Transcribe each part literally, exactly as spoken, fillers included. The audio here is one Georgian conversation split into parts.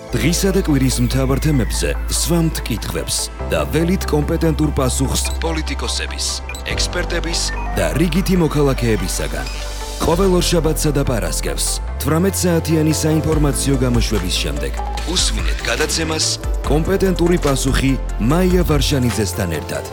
დღისა და კვირის მთავარ თემებზე სვამთ კითხვებს და ველით კომპეტენტურ პასუხს პოლიტიკოსების, ექსპერტების და რიგითი მოქალაქეებისაგან. ყოველ ორშაბათსა და პარასკევს თვრამეტ საათიანი საინფორმაციო გამოშვების შემდეგ უსმინეთ გადაცემას კომპეტენტური პასუხი მაია ვარშანიძესთან ერთად.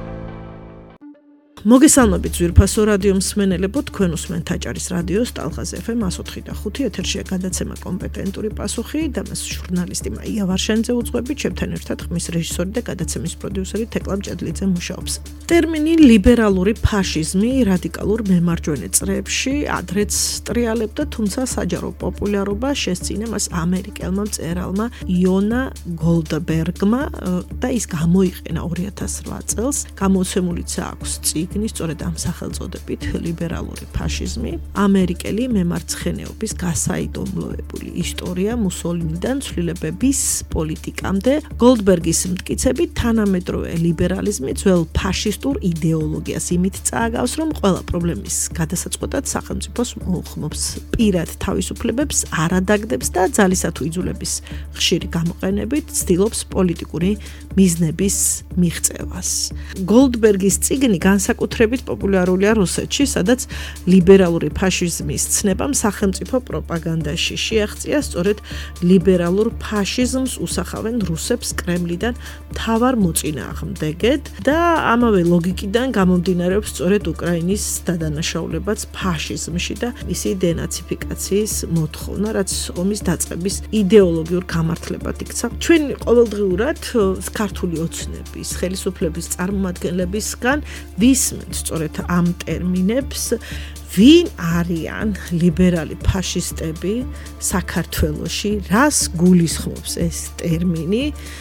მოგესალმებით ძვირფასო რადიო მსმენელებო, თქვენ უსმენთ აჭარის რადიოს ტალღაზ ეფ ემ εκατო ოთხი და ხუთი ეთერშია გადაცემა კომპეტენტური პასუხი და მას ჟურნალისტი მაია ვარშანიძე უძღვებით, ჩემთან ერთად ხმის რეჟისორი და გადაცემის პროდიუსერი თეკლამ ჭედლიძე მუშაობს. ტერმინი ლიბერალური ფაშიზმი რადიკალურ მემარჯვენე წრეებში ადრეც ტრიალებდა, თუმცა საჯარო პოპულარობა შესწინა მას ამერიკელმა მწერალმა იონა გოლდბერგმა და ის გამოიყენა ორი ათას რვა წელს. გამოცემულიც აქვს წიგნი სწორედ ამ სახელწოდებით ლიბერალური ფაშიზმი, ამერიკელი მემარცხენეობის გასაიდუმლოებული ისტორია მუსოლინიდან ცვლილებების პოლიტიკამდე. გოლდბერგის მტკიცებით თანამედროვე ლიბერალიზმი ძველ ფაშისტურ იდეოლოგიას იმით წააგავს, რომ ყველა პრობლემის გადასაწყვეტად სახელმწიფოს მოუხმობს, პირად თავისუფლებებს არ ადაგდებს და ძალისა თუ იძულების ხშირი გამოყენებით ცდილობს პოლიტიკური მიზნების მიღწევას. გოლდბერგის წიგნი განსაკუთრებით პოპულარულია რუსეთში, სადაც ლიბერალური ფაშიზმის ცნებამ სახელმწიფო პროპაგანდაში შეაღწია. სწორედ ლიბერალურ ფაშიზმს უსახავენ რუსებს კრემლიდან მთავარ მოწინააღმდეგედ და ამავე ლოგიკიდან გამომდინარეობს სწორედ უკრაინის დადანაშაულებაც ფაშიზმში და მისი დენაციფიკაციის მოთხოვნა, რაც ომის დაწყების იდეოლოგიურ გამართლებად იქცა. ჩვენ ყოველდღიურად ქართული ოცნების, ხელისუფლების წარმომადგენლებისგან ვისმენთ სწორედ ამ ტერმინებს, ვინ არიან ლიბერალი ფაშისტები საქართველოში, რას გულისხმობს ეს ტერმინი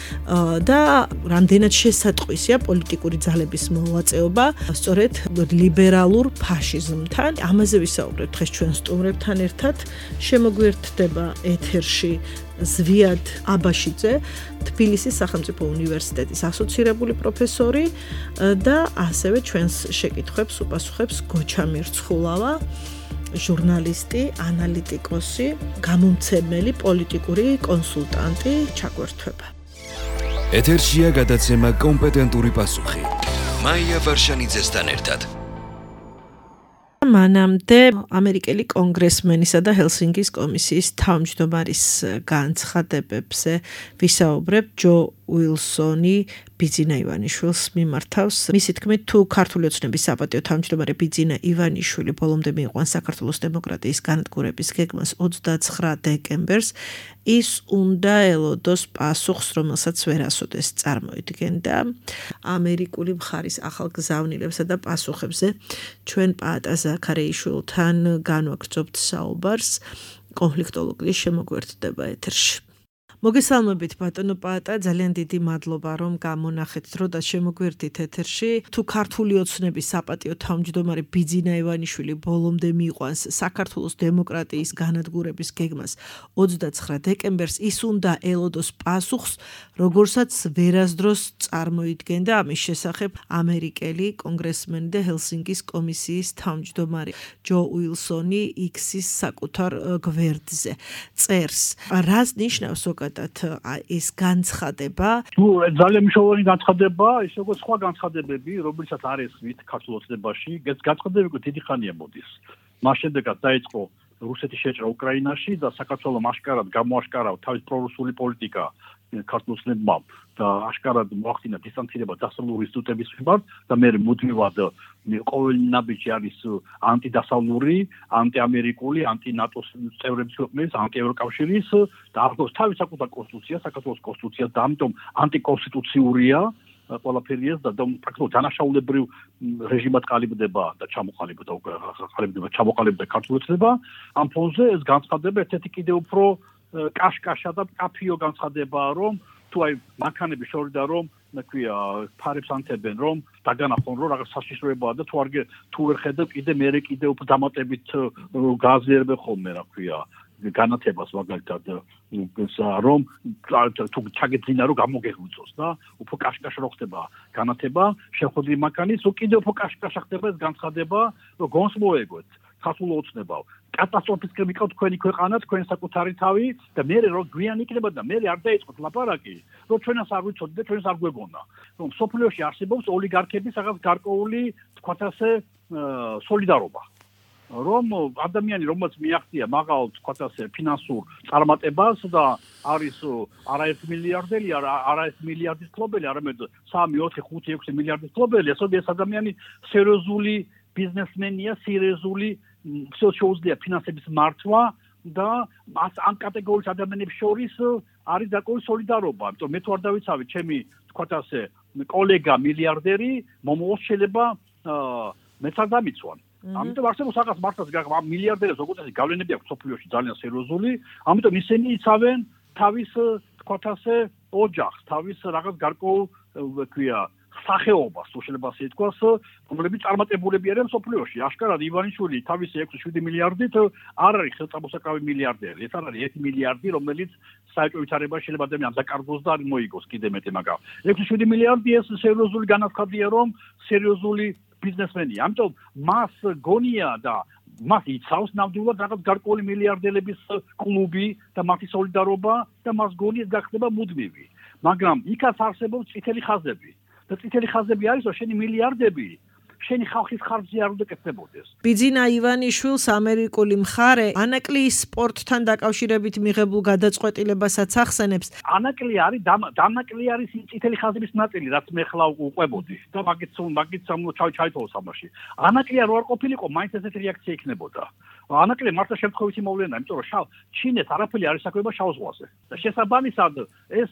და რამდენად შესატყვისია პოლიტიკური ძალების მოვაწეობა სწორედ ლიბერალურ ფაშიზმთან. ამაზე ვისაუბრებთ დღეს ჩვენ სტუმრებთან ერთად. შემოგვიერთდება ეთერში ზვიად აბაშიძე, თბილისის სახელმწიფო უნივერსიტეტის ასოცირებული პროფესორი და ასევე ჩვენს შეკითხვებს უპასუხებს გოჩა მირცხულავა, ჟურნალისტი, ანალიტიკოსი, გამომცემელი, პოლიტიკური კონსულტანტი. ჩაგვერთვება. ეთერშია გადაცემა კომპეტენტური პასუხი. მაია ვარშანიძესთან ერთად. მანამდე ამერიკელი კონგრესმენისა და ჰელსინკის კომისიის თავმჯდომარის განცხადებებზე ვისაუბრებ. ჯო უილსონი ბიძინა ივანიშვილს მიმართავს. მისი თქმით, თუ ქართული ოცნების საპატიო თავმჯდომარე ბიძინა ივანიშვილი ბოლომდე მიიყვანს საქართველოს დემოკრატიის განადგურების გეგმას ოცდაცხრა დეკემბერს, ის უნდა ელოდოს პასუხს, რომელსაც ვერასოდეს წარმოიდგენდა. ამერიკული მხარის ახალგზავნილებსა და პასუხებზე ჩვენ პაატა ზაქარეიშვილთან განვაგრძობთ საუბარს. კონფლიქტოლოგიის შემოგვერთდება ეთერში. მოგესალმებით ბატონო პაატა, ძალიან დიდი მადლობა რომ გამონახეთ დრო და შემოგვერთით ეთერში. თუ ქართული ოცნების საპატიო თავმჯდომარე ბიძინა ივანიშვილი ბოლომდე მიიყვანს საქართველოს დემოკრატიის განადგურების გეგმას ოცდაცხრა დეკემბერს, ის უნდა ელოდოს პასუხს, როგორსაც ვერასდროს წარმოიდგენდა ამის შესახებ ამერიკელი კონგრესმენი და ჰელსინკის კომისიის თავმჯდომარე ჯო უილსონი იქსის საკუთარ გვერდზე წერს. რას ნიშნავს ზოგადად ეს განცხადება? თუ ძალიან მნიშვნელოვანი განცხადება, ის როგორც სხვა განცხადებები, რომელსაც არ ესვით ქართულ ოცნებაში, ეს განცხადებები დიდი ხანია მოდის. მას შემდეგაც დაიწყო რუსეთის შეჭრა უკრაინაში და საქართველოს აშკარად გამოაშკარა თავის პრორუსული პოლიტიკა ქართულ ოცნებამ და აშკარად მოახდინა დისტანცირება დასავლური ინსტიტუტების მიმართ და მე მუდმივად ყოველი ნაბიჯი არის ანტიდასავლური, ანტიამერიკული, ანტინატოს წევრების ქვეყნების, ანტიევროკავშირის და აღდგოს თავის საკუთარ კონსტიტუციას, საქართველოს კონსტიტუციას და ამიტომ ანტიკონსტიტუციურია ყველაფერი ეს და პრაქტიკულად დანაშაულებრივ რეჟიმად ყალიბდება და ჩამოყალიბდა ყალიბდება ჩამოყალიბდა ქართული ოცნება. ამ ფონზე ეს განცხადება ერთ-ერთი კიდევ უფრო კაშკაშა და კაფიო განცხადებაა, რომ თუ აი მანქანები შორიდან რომ ნაქვია ფარებს ანთებენ, რომ დაგანახონ რომ რაღაც საშიშროებაა და თუ არ თუ ვერ ხედავ კიდე მე კიდე უფრო დამატებით გააზრებენ ხოლმე, რა ქვია, განათებას მაგალითად რომ თუ ჩაგეძინა რომ გამოგეღვიწოს და უფრო კაშკაშა რო ხდება განათება, შეხვედრი მანქანის, უკიდე უფრო კაშკაშა ხდება ეს განცხადება, რომ გონს მოეგოთ. ქართულ ოცნებავ. კატასტროფისკენ მიყავთ თქვენი ქვეყანა, თქვენი საკუთარი თავი და მე რო გვიან იქნება და მე არ დაიწყოთ ლაპარაკი, რომ ჩვენას არ ვიცოდით და ჩვენს არ გვეგონა. რომ სოფლიოში არსებობს ოლიგარქების რაღაც გარკვეული, თქვათ ასე, სოლიდარობა. რომ ადამიანი რომელიც მიაღწია მაღალ თქვათ ასე ფინანსურ წარმატებას და არის არაერთი მილიარდელი, არაერთი მილიარდის ფლობელი, არამედ სამი, ოთხი, ხუთი, ექვსი მილიარდის ფლობელი, ესე ეს ადამიანი სერიოზული ბიზნესმენია, სერიოზული შეუძლია ფინანსების მართვა და ამ კატეგორიის ადამიანებს შორის არის დაკავი სოლიდარობა. ამიტომ მე თუ არ დავიცავი, ჩემი თქვათ ასე კოლეგა მილიარდერი მომავალ შეიძლება მეც არ დამიცვან. ამიტომ არსებობს რაღაც მართლაც მილიარდერებს როგორც ეს გავლენები აქვს სოფლიოში ძალიან სერიოზული, ამიტომ ისინი იცავენ თავის თქვათ ასე ოჯახს, თავის რაღაც გარკვეულ ქვია სახეობას, თუ შეიძლება ასე ითქვას, რომლებიც წარმატებულები არიან სოფლიოში. აშკარად ივანიშვილი თავისი ექვსი შვიდი მილიარდით არ არის ხელწამოსაკრავი მილიარდერი. ეს არ არის ერთი მილიარდი, რომელიც საერთო ვითარებაში შეიძლება ადამიანს დაკარგოს და არ მოიგოს კიდე მეტი, მაგრამ ექვსი შვიდი მილიარდი ეს სერიოზული განაცხადია, რომ სერიოზული ბიზნესმენია. ამიტომ მას გონია და მას იცავს ნამდვილად რაღაც გარკვეული მილიარდელების კლუბი და მათი სოლიდარობა და მას გონიათ გახდება მუდმივი. მაგრამ იქაც არსებობს წითელი ხაზები. და წითელი ხაზები არის, რომ შენი მილიარდები შენი ხალხის ხარჯზე არ უნდა კეთდებოდეს. ბიძინა ივანიშვილს ამერიკული მხარე ანაკლიის სპორტთან დაკავშირებით მიღებულ გადაწყვეტილებასაც ახსენებს. ანაკლი არის დანაკლი არის წითელი ხაზების ნაწილი, რაც მე ხლა უყვებოდი და მაგით მაგით ჩაითვალოს ამაში. ანაკლი არ ვარ ყოფილიყო, მაინც ესეთი რეაქცია იქნებოდა. ანაკლი მართლა შემთხვევითი მოვლენაა, იმიტომ რომ შავ ჩინეთს არაფერი არ ისაკვება შავ ზღვაზე. და შესაბამისად ეს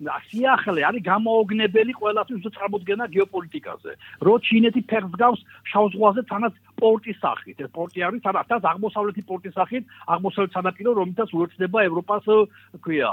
სიახლე არის გამოუგნებელი ყველასთვის წარმოდგენა გეოპოლიტიკაზე. რო ჩინეთი ფეხს გავს შავ ზღვაზე თანაც პორტის სახით. ეს პორტი არის თანაც აღმოსავლეთი პორტის სახით, აღმოსავლეთ სანაპირო, რომლითაც უერთდება ევროპას, ქვია,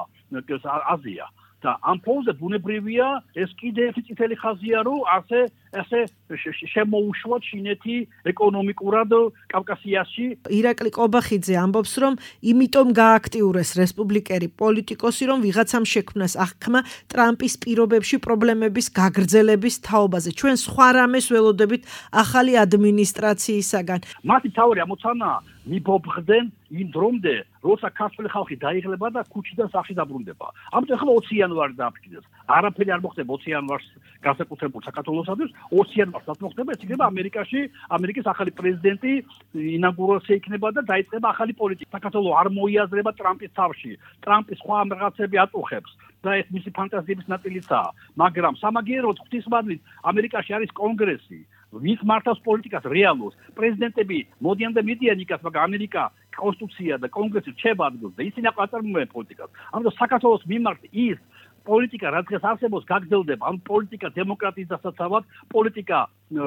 აზია. და ამ ფონზე ბუნებრივია ეს კიდე ერთი წითელი ხაზია, რომ ასე ასე შემოუშვა ჩინეთი ეკონომიკურად კავკასიაში. ირაკლი ყობახიძე ამბობს, რომ იმიტომ გააქტიურეს რესპუბლიკელი პოლიტიკოსი, რომ ვიღაცამ შექმნას აღქმა ტრამპის პირობებში პრობლემების გაგრძელების თაობაზე. ჩვენ სხვა რამეს ველოდებით ახალი ადმინისტრაციისაგან. მათი თავი ამოცანაა მიბობხდნენ იმ დრომდე, როცა ქართული ხალხი დაიღლება და ქუჩიდან სახში დაბრუნდება. ამიტომ ახლა ოცი იანვარი დააფიქსირეს. არაფერი არ მოხდება ოცი იანვარს განსაკუთრებულ საქართველოსთვის, ოცი იანვარს რაც მოხდება, ეს იქნება ამერიკაში, ამერიკის ახალი პრეზიდენტი ინაუგურაცია იქნება და დაიწყება ახალი პოლიტიკა. საქართველო არ მოიაზრება ტრამპის თავში. ტრამპი სხვა რაღაცები აწუხებს და ეს მისი ფანტაზიების ნაწილიცაა. მაგრამ სამაგიეროდ ღვთისმადლით ამერიკაში არის კონგრესი. ვის მართავს პოლიტიკას რეალურს. პრეზიდენტები მოდიან და მიდიან იქაც, მაგრამ ამერიკა კონსტიტუცია და კონგრესი რჩება ადგილს და ისინი აწარმოებენ პოლიტიკას. ამიტომ საქართველოს მიმართ ის პოლიტიკა, რაც დღეს არსებობს, გაგრძელდება. ამ პოლიტიკა დემოკრატიის დასაცავად, პოლიტიკა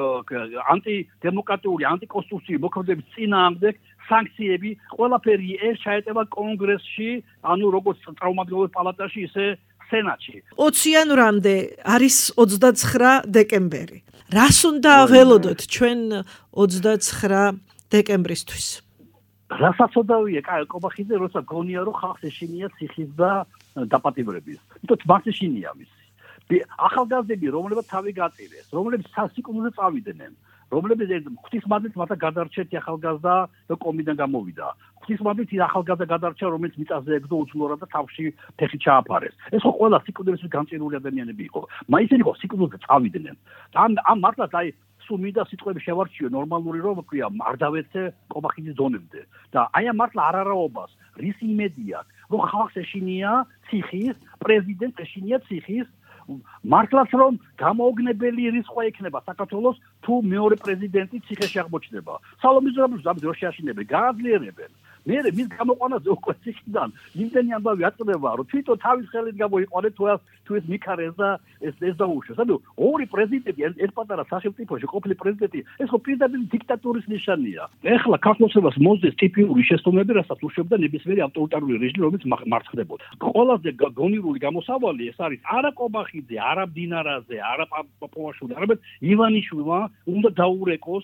ანტიდემოკრატიული, ანტიკონსტიტუციური მოქმედების წინააღმდეგ, სანქციები, ყველაფერი ეს ჩაეტება კონგრესში, ანუ როგორც წარმომადგენლობის პალატაში, ისე სენატში. ოცი იანვრამდე არის ოცდაცხრა დეკემბერი. რას უნდა ველოდოთ ჩვენ ოცდაცხრა დეკემბრისთვის? რასაცოდავია, ყობახიძე, როცა გონია, რომ ხალხს ეშინია ციხის და დაპატიმრების. იმიტომ მას ეშინია მისი. ახალგაზრდები, რომლებიც თავი გაწირეს, რომლებიც სასიკვდილოზე წავიდნენ, რომლებიც ღვთისმადლით მათ გადარჩეთ ახალგაზრდა და კომიდან გამოვიდა. ღვთისმადლით ახალგაზრდა გადარჩა, რომელიც მიწაზე ეგდო უძლურა და თავში ფეხი ჩააფარეს. ეს ხო ყველა სიკვდილისთვის განწირული ადამიანები იყო. მაგრამ ისინი ხო სიკვდილზე წავიდნენ. ამ ამ მართლაც აი სულ მინდა სიტყვები შევარჩიო ნორმალური რომ ქვია არ დავეცე ყობახიძის დონემდე. და აი ამ მართლა არარაობას რის იმედია, რომ ხალხს ეშინია ციხის, პრეზიდენტს ეშინია ციხის, მართლაც რომ გამოუგნებელი რისხვა იქნება საქართველოს თუ მეორე პრეზიდენტი ციხეში აღმოჩნდება. სალომე ზურაბაშვილს ამ დროში აშინებენ, გააძლიერებენ. მე მის გამოყვანაზე უკვე ციხიდან იმდენი ამბავი აწდება, რომ თვითონ თავის ხელით გამოიყვანეთ თუ ეს თუ ეს მიქარეს და ეს ეს დაუშვეს. ანუ ორი პრეზიდენტი ეს პატარა სახელმწიფოში ყოფილი პრეზიდენტი, ეს ხო პირდაპირ დიქტატურის ნიშანია. ეხლა ქართლოსებას მოსდეს ტიპიური შეცდომები, რასაც უშვებდა ნებისმიერი ავტორიტარული რეჟიმი, რომელიც მარცხდებოდა. ყველაზე გონირული გამოსავალი ეს არის არა ყობახიძე, არა მდინარაზე, არა პაპუაშვილი, არამედ ივანიშვილმა უნდა დაურეკოს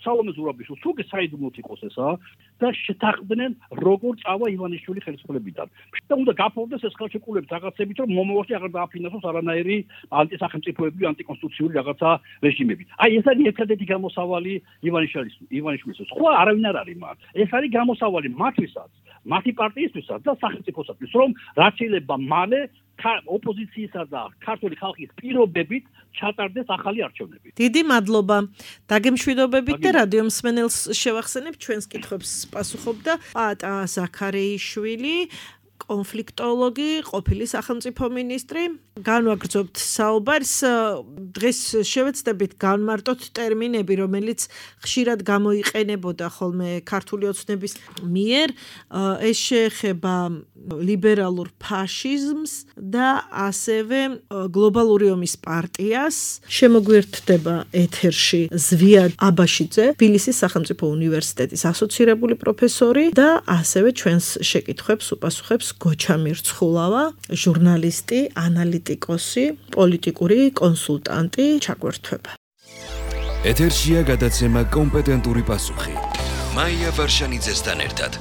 სალომე ზურაბიშვილს თუ გესაიდუმლოთ იყოს ესა და შეთანხმდნენ როგორ წავა ივანიშვილი ხელისუფლებიდან. და უნდა გაფორმდეს ეს ხელშეკრულების რაღაცებით, რომ მომავალში აღარ დააფინანსოს არანაირი ანტისახელმწიფოები, ანტიკონსტიტუციური რაღაცა რეჟიმები. აი ეს არის ერთადერთი გამოსავალი ივანიშვილის ივანიშვილის. ხო არავინ არ არის მათ. ეს არის გამოსავალი მათთვისაც, მათი პარტიისთვისაც და სახელმწიფოსათვის, რომ რაც შეიძლება მალე ოპოზიციისა და ქართული ხალხის პირობებით ჩატარდეს ახალი არჩევნები. დიდი მადლობა. დაგემშვიდობებით და რადიო მსმენელს შევახსენებ ჩვენს კითხვებს პასუხობდა პატა ზაქარეიშვილი, კონფლიქტოლოგი, ყოფილი სახელმწიფო მინისტრი. განვაგრძობთ საუბარს. დღეს შევეცდებით განმარტოთ ტერმინები, რომელიც ხშირად გამოიყენებოდა ხოლმე ქართული ოცნების მიერ. ეს შეეხება ლიბერალურ ფაშიზმს და ასევე გლობალური ომის პარტიას. შემოგვიერთდება ეთერში ზვია აბაშიძე, თბილისის სახელმწიფო უნივერსიტეტის ასოცირებული პროფესორი და ასევე ჩვენს შეკითხვებს უპასუხებს გოჩა მირცხულავა, ჟურნალისტი, ანალიტიკოსი, პოლიტიკური კონსულტანტი. ჩაგვერთვება. ეთერშია გადაცემა კომპეტენტური პასუხი. მაია ვარშანიძესთან ერთად.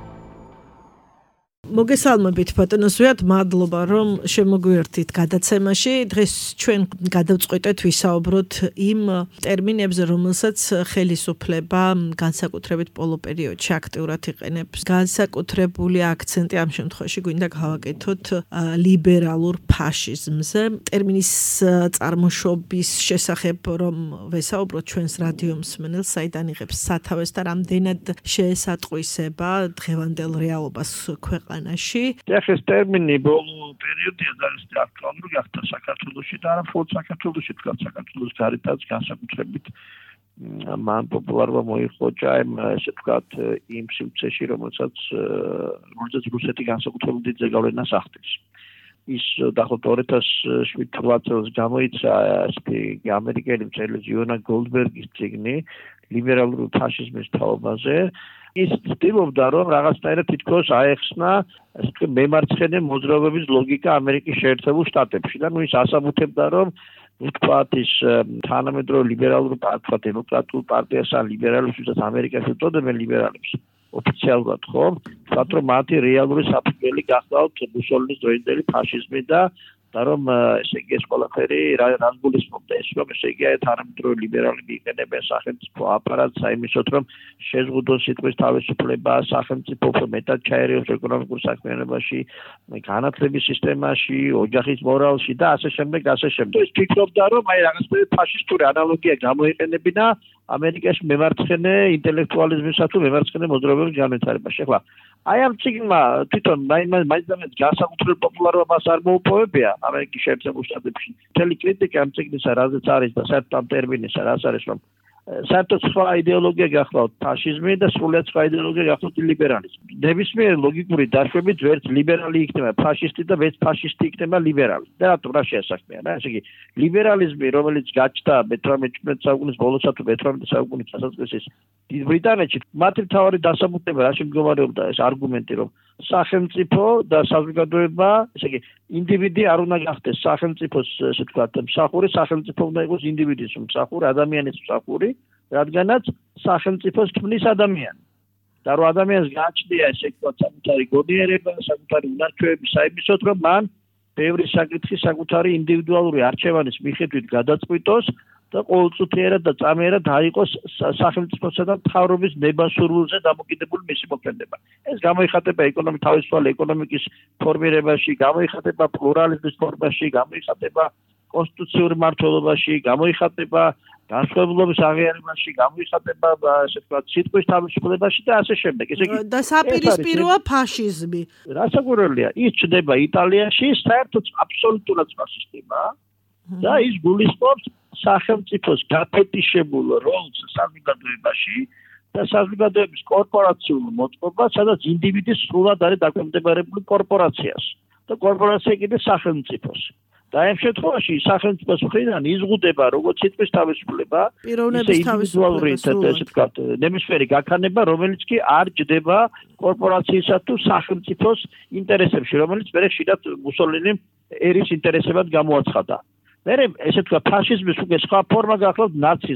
მოგესალმებით ბატონო ზვიად, მადლობა რომ შემოგვიერთით გადაცემაში. დღეს ჩვენ გადავწყვეტეთ ვისაუბროთ იმ ტერმინებზე, რომელსაც ხელისუფლება განსაკუთრებით პოლო პერიოდში აქტიურად იყენებს. განსაკუთრებული აქცენტი ამ შემთხვევაში გვინდა გავაკეთოთ ლიბერალურ ფაშიზმზე. ტერმინის წარმოშობის შესახებ რომ ვესაუბროთ ჩვენს რადიო მსმენელს, საიდან იღებს სათავეს და რამდენად შეესატყვისება დღევანდელ რეალობას ქვეყანაში. ეს ტერმინი ბოლო პერიოდია და ის აქტუალური გახდა საქართველოში და არა მხოლოდ საქართველოში, თქო საქართველოს გარეთაც განსაკუთრებით მან პოპულარობა მოიხოჭა ესე ვთქვათ იმ სივრცეში, რომელსაც რომელსაც რუსეთი განსაკუთრებით დიდ ზეგავლენას ახდენს. ის დაახლოებით ორი ათას შვიდ წელს გამოიცა ესეთი ამერიკელი მწერლის იონა გოლდბერგის წიგნი ლიბერალური ფაშიზმის თაობაზე. ის ცდილობდა რომ რაღაცნაირად თითქოს აეხსნა ასე ვთქვათ მემარცხენე მოძრაობების ლოგიკა ამერიკის შეერთებულ შტატებში და ნუ ის ასაბუთებდა რომ ვთქვათ ის თანამედროვე ლიბერალური პარტია დემოკრატიულ პარტიას ან ლიბერალებს ვისაც ამერიკაში უწოდებენ ლიბერალებს ოფიციალურად ხო ვთქვათ რომ მათი რეალური საფუძველი გახლავთ მუსოლინის დროინდელი ფაშიზმი და და რომ ესე იგი ეს ყველაფერი რას გულისხმობდა ეს რომ ესე იგი თანამედროვე ლიბერალები იყენებენ სახელმწიფო აპარატს აიმისოთ რომ შეზღუდოს სიტყვის თავისუფლება სახელმწიფო მეტად ჩაერიოს ეკონომიკურ საქმიანობაში განათლების სისტემაში ოჯახის მორალში და ასე შემდეგ ასე შემდეგ ის ფიქრობდა რომ აი რაღაცნაირი ფაშისტური ანალოგია გამოიყენებინა ამერიკაში მემარცხენე ინტელექტუალიზმისა თუ მემარცხენე მოძრაობების განვითარებაში ახლა აი ამ წიგნმა თვითონ მაინც განსაკუთრებულ პოპულარობას არ მოუპოვებია ამერიკის შეერთებულ შტატებში. მთელი კრიტიკა ამ წიგნისა რაზეც არის და საერთოდ ამ ტერმინისა რას არის რომ საერთოდ სხვა იდეოლოგია გახლავთ ფაშიზმი და სრულიად სხვა იდეოლოგია გახლავთ ლიბერალიზმი. ნებისმიერ ლოგიკური დაშვებით ვერც ლიბერალი იქნება ფაშისტი და ვერც ფაშისტი იქნება ლიბერალი. და რატომ რა შეასახმია რა? ესე იგი ლიბერალიზმი რომელიც გაჩნდა მეთორმეტე საუკუნის ბოლოსა თუ მეთორმეტე საუკუნის დასაწყისის დიდ ბრიტანეთში მათი მთავარი დასაბუთება რაში მდგომარეობდა ეს არგუმენტი რომ სახელმწიფო და საზოგადოება ესე იგი ინდივიდი არ უნდა გახდეს სახელმწიფოს ესე ვთქვათ მსახური სახელმწიფო უნდა იყოს ინდივიდის მსახური ადამიანის მსახური რადგანაც სახელმწიფოს ქმნის ადამიანი და რომ ადამიანს გააჩნია ესე ვთქვათ საკუთარი გონიერება საკუთარი უნარჩვევები საიმისოდ რომ მან ბევრი საკითხი საკუთარი ინდივიდუალური არჩევანის მიხედვით გადაწყვიტოს და ყოველწუთიერად და წამიერად დაიყოს სახელმწიფოსა და მთავრობის ნება-სურვილზე დამოკიდებული მისი მოქმედება. ეს გამოიხატება ეკონომიკის თავისუფალი ეკონომიკის ფორმირებაში, გამოიხატება პლურალიზმის ფორმაში, გამოიხატება კონსტიტუციური მმართველობაში, გამოიხატება განსხვავებულობის აღიარებაში, გამოიხატება ასე ვთქვათ სიტყვის თავისუფლებაში და ასე შემდეგ. ესე იგი და საპირისპიროა ფაშიზმი. რასაკვირველია, ის ჩნდება იტალიაში საერთოდ აბსოლუტურად სხვა სისტემაა და ის გულისხმობს სახელმწიფოს გაფეტიშებულ როლს საზოგადოებაში და საზოგადოების კორპორაციულ მოწყობას, სადაც ინდივიდი სრულად არის დაქვემდებარებული კორპორაციას და კორპორაცია კიდე სახელმწიფოს. და ამ შემთხვევაში სახელმწიფოს მხრიდან იზღუდება როგორც სიტყვის თავისუფლება, პიროვნების თავისუფლება, ესე ვთქვათ, ნებისმიერი გაქანება, რომელიც კი არ ჯდება კორპორაციისა თუ სახელმწიფოს ინტერესებში, რომელიც მერე ხშირად მუსოლინიმ ერის ინტერესებად გამოაცხადა. მერე ესე ვთქვათ, ფაშიზმის უკვე სხვა ფორმა გახლავთ ნაციზმი.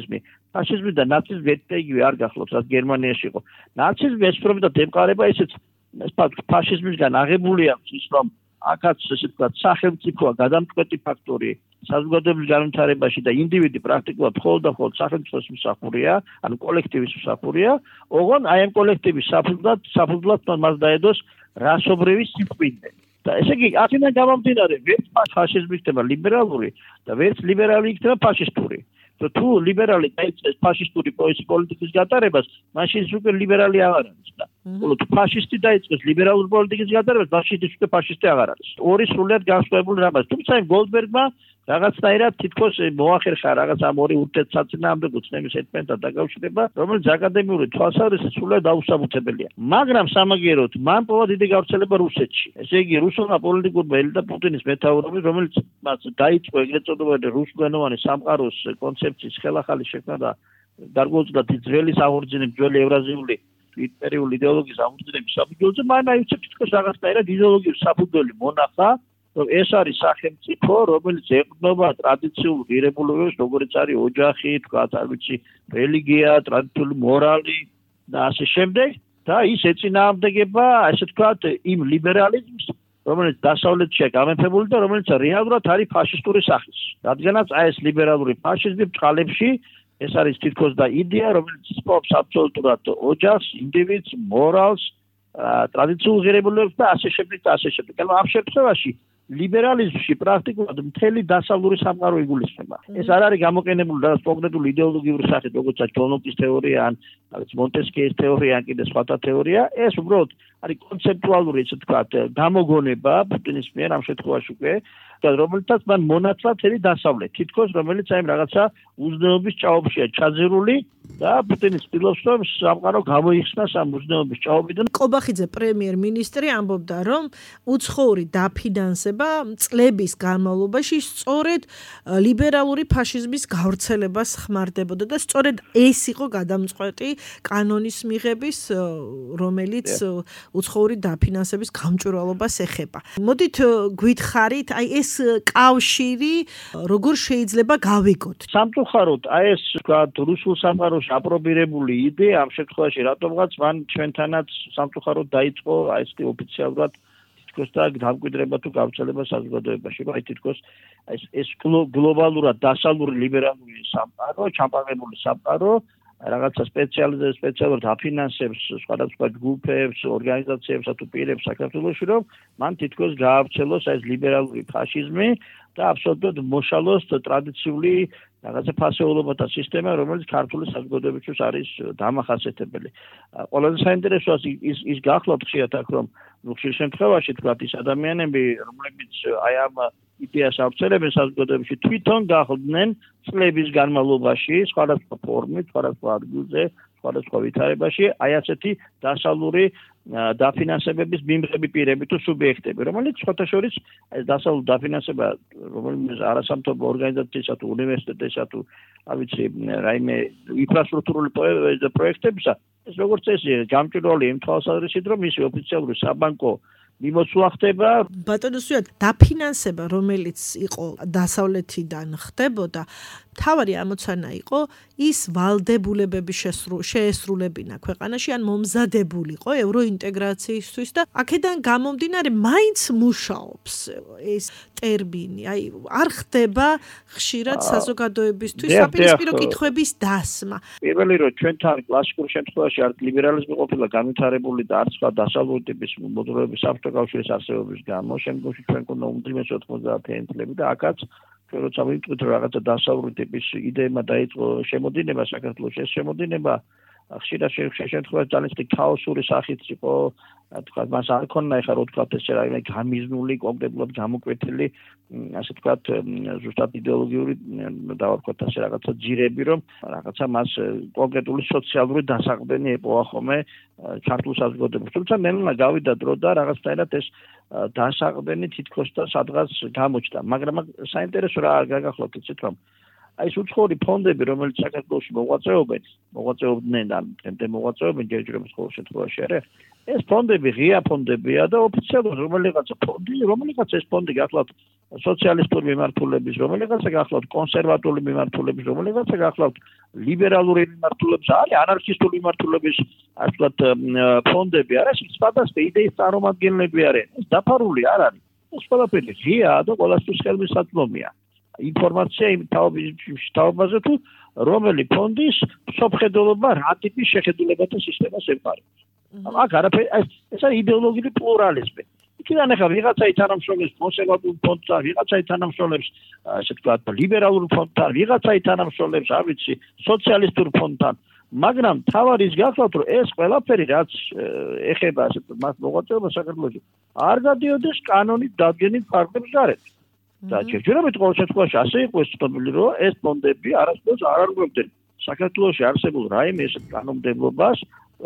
ფაშიზმი და ნაციზმი ერთდაიგივე არ გახლავთ, რაც გერმანიაში იყო. ნაციზმი ესპრობი და დემყარება ისიც ფაშიზმისგან აღებული აქვს ის, რომ აქაც ესე ვთქვათ, სახელმწიფოა გადამწყვეტი ფაქტორი საზოგადოების განვითარებაში და ინდივიდი პრაქტიკულად მხოლოდ და მხოლოდ სახელმწიფოს მსახურია, ანუ კოლექტივის მსახურია, ოღონ აი ამ კოლექტივის საფუძვლად, საფუძვლად მას დაედოს რასობრივი სიკვდილი. და ესე იგი, აქედან გამომდინარე, ვერც ფაშიზმი იქნება ლიბერალური და ვერც ლიბერალი იქნება ფაშისტური. თუ ლიბერალი დაიწყეს ფაშისტური პოლიტიკის გატარებას, მაშინ ის უკვე ლიბერალი აღარ არის და თუ ფაშისტი დაიწყეს ლიბერალური პოლიტიკის გატარებას, მაშინ ის უკვე ფაშისტი აღარ არის. ორი სრულიად განსხვავებული რამაა. თუმცა იმ გოლდბერგმა რაღაცნაირად თითქოს მოახერხა რაღაც ამ ორი ურთიერთსაწინააღმდეგო ცნების ერთმანეთთან დაკავშირება, რომელიც აკადემიური თვალსაზრისით სრულიად დაუსაბუთებელია. მაგრამ სამაგიეროდ მან პოვა დიდი გავრცელება რუსეთში. ესე იგი, რუსულმა პოლიტიკურმა ელიტა პუტინის მეთაურობით, რომელიც მას დაიწყო ეგრეთ წოდებული რუსულენოვანი სამყაროს კონცეფციის ხელახალი შექმნა და გარკვეულწილად ძველი აღორძინების, ძველი ევრაზიული იმპერიული იდეოლოგიის აღორძინების საფუძველზე, მან აიუცებს თითქოს რაღაცნაირად იდეოლოგიური საფუძველი მონახა, რომ ეს არის სახელმწიფო, რომელიც ეყრდნობა ტრადიციულ ღირებულებებს, როგორც არის ოჯახი, თქვათ, არ ვიცი, რელიგია, ტრადიციული მორალი და ასე შემდეგ, და ის ეწინააღმდეგება, ასე ვთქვათ, იმ ლიბერალიზმს, რომელიც დასავლეთშია გამეფებული და რომელიც რეალურად არის ფაშისტური სახის. რადგანაც აი ეს ლიბერალური ფაშიზმი ბწყალებში ეს არის თითქოს და იდეა, რომელიც სპობს აბსოლუტურად ოჯახს, ინდივიდს, მორალს, ტრადიციულ ღირებულებებს და ასე შემდეგ და ასე შემდეგ. ანუ ამ შემთხვევაში ლიბერალიზმში პრაქტიკულად მთელი დასავლური სამყარო იგულისხმება. ეს არ არის გამოყენებული რაღაც კონკრეტული იდეოლოგიური სახით, როგორც ჯონოკის თეორია ან რაღაც მონტესკიეს თეორია, ან კიდე სხვათა თეორია. ეს უბრალოდ არის კონცეპტუალური, ესე ვთქვათ, გამოგონება პუტინის მიერ ამ შემთხვევაში უკვე, და რომელთაც მან მონაცლა მთელი დასავლეთ, თითქოს რომელიც აი რაღაცა უზნეობის ჭაობშია ჩაძირული და პუტინის ცდილობს, რომ სამყარო გამოიხსნას ამ უზნეობის ჭაობიდან. კობახიძე პრემიერ-მინისტრი ამბობდა, რომ უცხოური დაფინანსება წლების განმავლობაში სწორედ ლიბერალური ფაშიზმის გავრცელებას ხმარდებოდა და სწორედ ეს იყო გადამწყვეტი კანონის მიღების, რომელიც უცხოური დაფინანსების გამჭვირვალობას ეხება. მოდით გვითხრით, აი ეს კავშირი როგორ შეიძლება გავიგოთ? სამწუხაროდ, აი ეს ვთქვათ, რუსულ სამყაროში აპრობირებული იდეა ამ შემთხვევაში რატომღაც მან ჩვენთანაც სამწუხაროდ დაიწყო აი ეს ოფიციალურად თითქოს და დამკვიდრება თუ გავრცელება საზოგადოებაში, რომ აი თითქოს ეს ეს გლობალურად დასავლური ლიბერალური სამყარო, ჩამპარებული სამყარო რაღაცა სპეციალიზ სპეციალურად აფინანსებს სხვადასხვა ჯგუფებს, ორგანიზაციებს თუ პირებს საქართველოში, რომ მან თითქოს გაავრცელოს ეს ლიბერალური ფაშიზმი და აბსოლუტურად მოშალოს ტრადიციული რაღაცა ფასეულობათა სისტემა, რომელიც ქართული საზოგადოებისთვის არის დამახასიათებელი. ყველაზე საინტერესოა ის ის გახლავთ ხშირად აქ, რომ ნუ ხშირ შემთხვევაში თქვათ ის ადამიანები, რომლებიც აი ამ იდეას ავრცელებენ საზოგადოებაში, თვითონ გახლდნენ წლების განმავლობაში სხვადასხვა ფორმით, სხვადასხვა ადგილზე, სხვადასხვა ვითარებაში, აი ასეთი დასავლური დაფინანსებების მიმღები პირები თუ სუბიექტები, რომელიც სხვათა შორის ეს დასავლური დაფინანსება, რომელიც არასამთავრობო ორგანიზაციისა თუ უნივერსიტეტისა თუ არ ვიცი, რაიმე ინფრასტრუქტურული პროექტებისა, ეს როგორც წესი გამჭვირვალე იმ თვალსაზრისით, რომ მისი ოფიციალური საბანკო მიმოცვლა ხდება. ბატონო სვიად, დაფინანსება, რომელიც იყო დასავლეთიდან ხდებოდა, თავარი ამოცანა იყო ის ვალდებულებების შეესრულებინა ქვეყანაში, ან მომზადებულიყო ევროინტეგრაციისთვის და აქედან გამომდინარე მაინც მუშაობს ეს ტერმინი. აი, არ ხდება ხშირად საზოგადოებისთვის საპირისპირო კითხვების დასმა. პირველი რომ ჩვენთან კლასიკურ შემთხვევაში არც ლიბერალიზმი ყოფილა განვითარებული და არც სხვა დასავლური ტიპის მოძრაობის საბჭოთა კავშირის არსებობის გამო, შემდგომში ჩვენ გვქონდა უმძიმეს ოთხმოცდაათიანი წლები და აქაც ჩვენ როცა ვიმტვით რომ რაღაცა დასავლური ტიპის იდეებმა დაიწყო შემოდინება საქართველოში, ეს შემოდინება ხშირად შემთხვევაში ძალიან ისეთი ქაოსური სახით იყო, თქვა მას არ ქონდა ეხლა რო თქვა ეს რაიმე გამიზნული, კონკრეტულად გამოკვეთილი, ასე თქვა ზუსტად იდეოლოგიური დავარქვათ ასე რაღაცა ძირები, რომ რაღაცა მას კონკრეტული სოციალური დასაყრდენი ეპოვა ხოლმე ქართულ საზოგადოებას. თუმცა ნელა გავიდა დრო და რაღაცნაირად ეს დასაყრდენი თითქოს და სადღაც გამოჩნდა, მაგრამ საინტერესო რა გაგახლავთ იცით რომ აი ეს უცხოური ფონდები, რომელიც საქართველოში მოღვაწეობენ, მოღვაწეობდნენ და დღემდე მოღვაწეობენ ჯერჯერობით ყოველ შემთხვევაში არა. ეს ფონდები ღია ფონდებია და ოფიციალურად რომელიღაცა ფონდი, რომელიღაცა ეს ფონდი გახლავთ სოციალისტური მიმართულების, რომელიღაცა გახლავთ კონსერვატული მიმართულების, რომელიღაცა გახლავთ ლიბერალური მიმართულების, არის ანარქისტული მიმართულების, ასე ვთქვათ, ფონდები, არის სხვადასხვა იდეის წარმომადგენლები არიან. ეს დაფარული არ არის. ეს ყველაფერი ღიაა და ყველასთვის ხელმისაწვდომია. ინფორმაცია იმ თაობაზე თუ რომელი ფონდის სოფხედელობა რა ტიპის შეხედულებათა სისტემას ემყარებს. აქ არაფერი ეს არის იდეოლოგიური პლურალიზმი. იქიდან ახლა ვიღაცა ითანამშრომლებს კონსერვატულ ფონდთან, ვიღაცა ითანამშრომლებს, ასე ვთქვათ, ლიბერალურ ფონდთან, ვიღაცა ითანამშრომლებს, არ ვიცი, სოციალისტურ ფონდთან, მაგრამ თავად ის გახლავთ, რომ ეს ყველაფერი რაც ეხება ასე ვთქვათ, მას მოღვაწეობას საქართველოში, არ გადიოდეს კანონით დადგენილ ფაქტებს გარეთ. და ჯერჯერობით ყოველ შემთხვევაში ასე იყო ეს ცნობილი, რომ ეს ფონდები არასდროს არ არღვევდნენ საქართველოში არსებულ რაიმე ეს კანონმდებლობას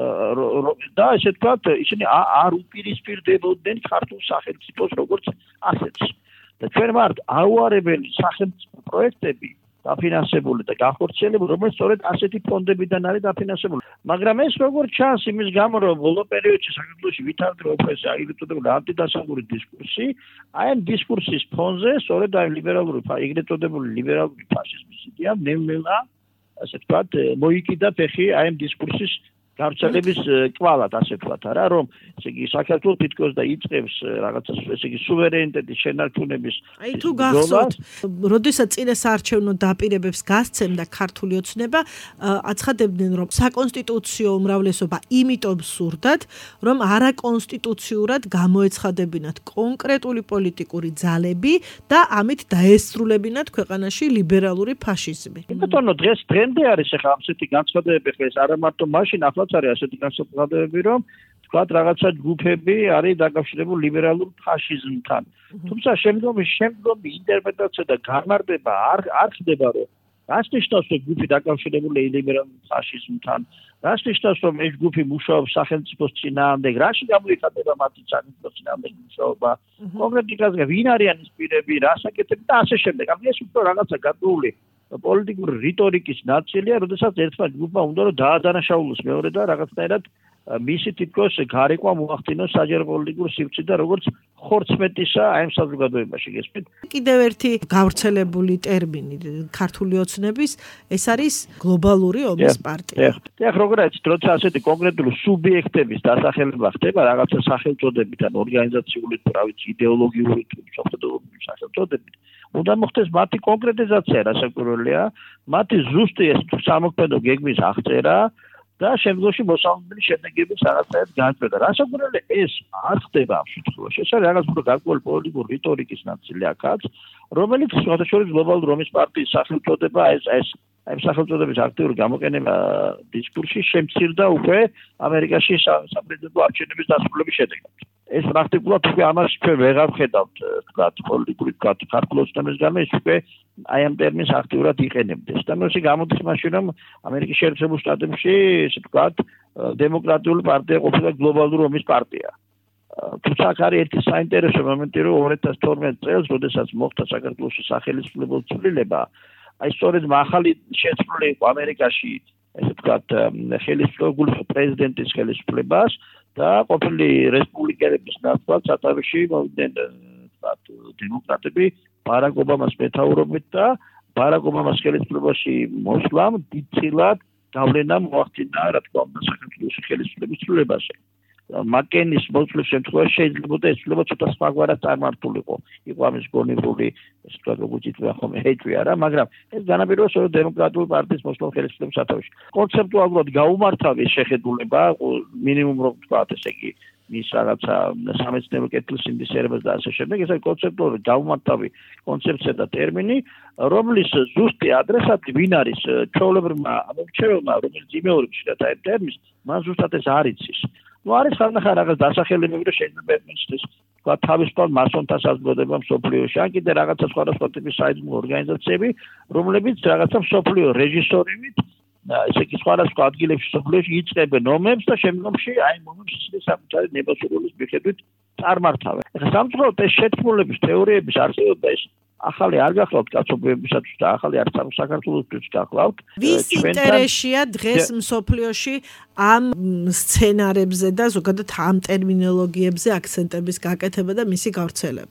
და ესე ვთქვათ, ისინი არ უპირისპირდებოდნენ ქართულ სახელმწიფოს როგორც ასეთს. და ჩვენ ვართ აუარებელი სახელმწიფო პროექტები დაფინანსებული და განხორციელებული, რომელიც სწორედ ასეთი ფონდებიდან არის დაფინანსებული. მაგრამ ეს როგორც ჩანს იმის გამო, რომ ბოლო პერიოდში საქართველოში ვითარდება ეს ეგრეთ წოდებული ანტიდასავლური დისკურსი, აი ამ დისკურსის ფონზე სწორედ აი ლიბერალური ეგრეთ წოდებული ლიბერალური ფაშიზმის იდეა ნელ-ნელა, ასე ვთქვათ, მოიკიდა ფეხი აი ამ დისკურსის გავრცელების კვალად, ასე ვთქვათ, არა, რომ ესე იგი საქართველოს თითქოს და იწყებს რაღაცა ესე იგი სუვერენიტეტის შენარჩუნების აი თუ გახსოვთ, როდესაც წინა საარჩევნო დაპირებებს გასცემდა ქართული ოცნება, აცხადებდნენ, რომ საკონსტიტუციო უმრავლესობა იმიტომ სურდათ, რომ არაკონსტიტუციურად გამოეცხადებინათ კონკრეტული პოლიტიკური ძალები და ამით დაესრულებინათ ქვეყანაში ლიბერალური ფაშიზმი. ბატონო, დღეს ტრენდი არის ახლა ასეთი განცხადებები, ხა ეს არა მარტო მაშინ არის ასეთი განცხადებები, რომ თქვათ რაღაცა ჯგუფები არის დაკავშირებული ლიბერალურ ფაშიზმთან. თუმცა შემდგომი შემდგომი ინტერპრეტაცია და განმარტება არ არ ხდება, რომ რას ნიშნავს ეს ჯგუფი დაკავშირებული ლიბერალურ ფაშიზმთან, რას ნიშნავს რომ ეს ჯგუფი მუშაობს სახელმწიფოს წინააღმდეგ, რაში გამოიხატება მათი სახელმწიფოს წინააღმდეგ მუშაობა, კონკრეტიკაზე ვინ არიან ის პირები, რას აკეთებენ და ასე შემდეგ. ამ ეს უფრო რაღაცა გადაული პოლიტიკური რიტორიკის ნაწილია, როდესაც ერთმა ჯგუფმა უნდა რომ დაადანაშაულოს მეორე და რაღაცნაირად მისი თითქოს გარეკვა მოახდინოს საჯარო პოლიტიკურ სივრცე და როგორც ხორცმეტისა აი ამ საზოგადოებაში გესმით. კიდევ ერთი გავრცელებული ტერმინი ქართული ოცნების, ეს არის გლობალური ომის პარტია. ეხლა როგორც როცა ასეთი კონკრეტული სუბიექტების დასახელება ხდება რაღაცა სახელწოდებით ან ორგანიზაციული თუ რა ვიცი იდეოლოგიური თუ სახელწოდებით სახელწოდებით უნდა მოხდეს მათი კონკრეტიზაცია, რასაკვირველია, მათი ზუსტი ეს სამოქმედო გეგმის აღწერა და შემდგომში მოსალოდნელი შედეგების რაღაცაერთ განწყვეტა. რასაკვირველია, ეს არ ხდება ამ შემთხვევაში. ეს არის რაღაც უფრო გარკვეული პოლიტიკური რიტორიკის ნაწილი აქაც, რომელიც სხვადასხვა გლობალური რომის პარტიის სახელწოდება ეს ეს აი სახელწოდების აქტიური გამოყენება დისკურსში შემცირდა უკვე ამერიკაში საპრეზიდენტო არჩევნების დასრულების შედეგად. ეს პრაქტიკულად უკვე ამას ჩვენ ვეღარ ვხედავთ, თქვათ, პოლიტიკური თქვათ, ქართულ ოცნების გამო ეს უკვე აი ამ ტერმინს აქტიურად იყენებდეს. და მოსი გამოდის მაშინ რომ ამერიკის შეერთებულ შტატებში, ესე ვთქვათ, დემოკრატიული პარტია ყოფილა გლობალური რომის პარტია. თუმცა აქ არის ერთი საინტერესო მომენტი, რომ ორი ათას თორმეტ წელს, როდესაც მოხდა საქართველოში სახელმწიფო ცვლილება, აი სწორედ ახალი შეცვლილი იყო ამერიკაში, ესე ვთქვათ, ხელისუფლების პრეზიდენტის ხელისუფლებას და ყოფილი რესპუბლიკელების ნაცვლად სათავეში მოვიდნენ ვთქვათ დემოკრატები ბარაკ ობამას მეთაურობით და ბარაკ ობამას ხელისუფლებაში მოსვლამ დიდწილად გავლენა მოახდინა, რა თქმა უნდა, საქართველოს ხელისუფლების ცვლილებაზე. მაკენის მოწვევის შემთხვევაში შეიძლება ეცვლება ცოტა სხვაგვარად წარმართულიყო. იყო ამის გონივრული, ესე ვთქვათ, როგორც ითქვა ხოლმე ჰეიტვი არა, მაგრამ ეს განაპირობა სწორედ დემოკრატიული პარტიის მოსვლამ ხელისუფლების სათავეში. კონცეპტუალურად გაუმართავი შეხედულება, მინიმუმ რომ ვთქვათ, ესე იგი, მის რაღაცა სამეცნიერო კეთილს ინდისერებას და ასე შემდეგ, ეს არის კონცეპტუალურად გაუმართავი კონცეფცია და ტერმინი, რომლის ზუსტი ადრესატი ვინ არის ჩვეულებრივმა ამორჩეველმა, რომელიც იმეორებს და ამ ტერმინს, მან ზუსტად ეს არ იცის. ну არის ხანახან რაღაც დასახელებები რომ შეიძლება ερμენსტის თქვა თავისუფალ მასონთა საზოგადოება მსოფლიოში ან კიდე რაღაცა სხვადასხვა ტიპის საიდუმლო ორგანიზაციები რომლებიც რაღაცა მსოფლიო რეჟისორებით ესე იგი სხვადასხვა ადგილებში მსოფლიოში იწყებენ ომებს და შემდგომში აი მომents ისინი საკუთარი ნებასურველის მიხედვით წარმართავენ. ეხლა სამწუხაროდ ეს შეთქმულების თეორიების არსებობა ეს ახალი არ გახლავთ კაცობრიობისათვის და ახალი არ საქართველოსთვის გახლავთ. ვის ინტერესია დღეს მსოფლიოში ამ სცენარებზე და ზოგადად ამ ტერმინოლოგიებზე აქცენტების გაკეთება და მისი გავრცელება?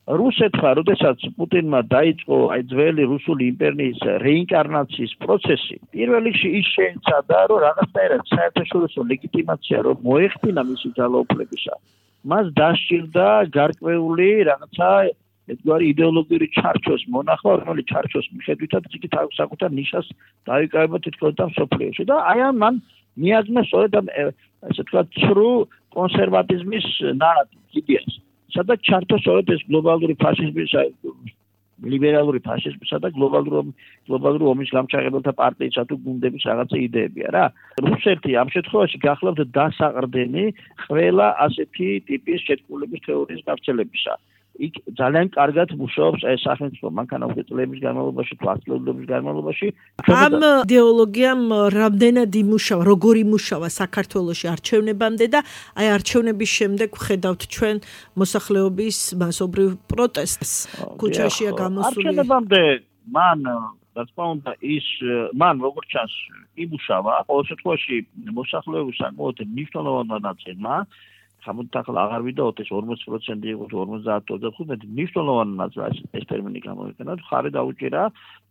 რუსეთმა, როდესაც პუტინმა დაიწყო აი ძველი რუსული იმპერიის რეინკარნაციის პროცესი, პირველ რიგში ის შეეცადა, რომ რაღაცნაირად საერთაშორისო ლეგიტიმაცია რომ მოეხდინა მისი ძალაუფლებისა. მას დასჭირდა გარკვეული რაღაცა ერთგვარი იდეოლოგიური ჩარჩოს მონახვა, რომელიც ჩარჩოს მიხედვითაც იგი თავის საკუთარ ნიშას დაიკავება თითქოს და მსოფლიოში და აი ამ მან მიაძმა სწორედ ამ ესე ვთქვათ ცრუ კონსერვატიზმის ნარატივს, სადაც ჩართო სწორედ ეს გლობალური ფაშიზმის ლიბერალური ფაშიზმისა და გლობალური გლობალური ომის გამჩაღებელთა პარტიისა თუ გუნდების რაღაცა იდეებია რა. რუსეთი ამ შემთხვევაში გახლავთ დასაყრდენი ყველა ასეთი ტიპის შეთქმულების თეორიის გავრცელებისა. იქ ძალიან კარგად მუშაობს ეს სახელმწიფო მანქანაური წლების განმავლობაში, თვალწლების განმავლობაში. ამ იდეოლოგიამ რამდენად იმუშავა, როგორ იმუშავა საქართველოში არჩევნებამდე და აი არჩევნების შემდეგ ვხედავთ ჩვენ მოსახლეობის მასობრივ პროტესტს. ქუჩაშია გამოსული. არჩევნებამდე მან რა თქმა უნდა ის მან როგორც ჩანს იმუშავა, ყოველ შემთხვევაში მოსახლეობის საკმაოდ მნიშვნელოვანმა ნაწილმა ხამოთ ახლა აღარ ვიდაოთ ეს ორმოცი პროცენტი იყო თუ ორმოცდაათ ოცდახუთი მნიშვნელოვანი ნაწილი ეს ტერმინი გამოიყენა ხარი დაუჭირა